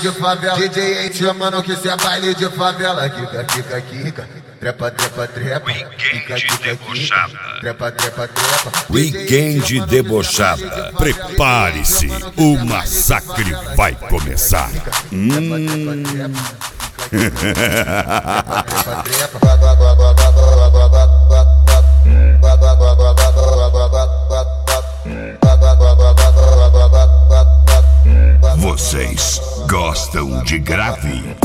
de favela. DJ te chamando que cê é baile de favela. Kika, kika, kika. Trepa, trepa, trepa. Weekend debochada. Trepa, trepa, trepa. Weekend debochada. Prepare-se, o massacre vai começar. Vocês gostam de grave?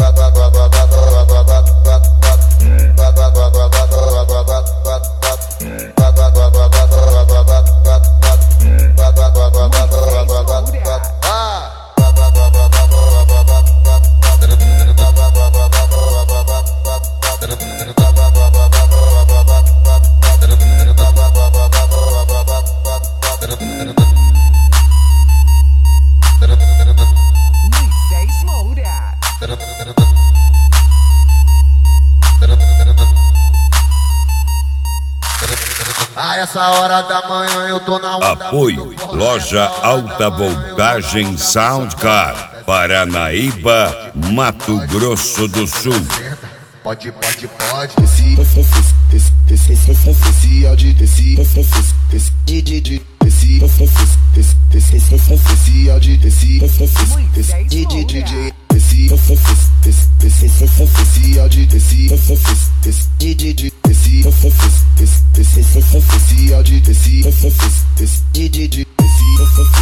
A essa hora da manhã eu tô na onda. Apoio Loja Alta Voltagem Soundcar, Paranaíba, Mato Grosso do Sul. Pode, pode, pode. Desci, áudio, desci, desci, áudio, desci, DJ, desci, áudio, desci, DJ, desci, áudio, desci, DJ, desci.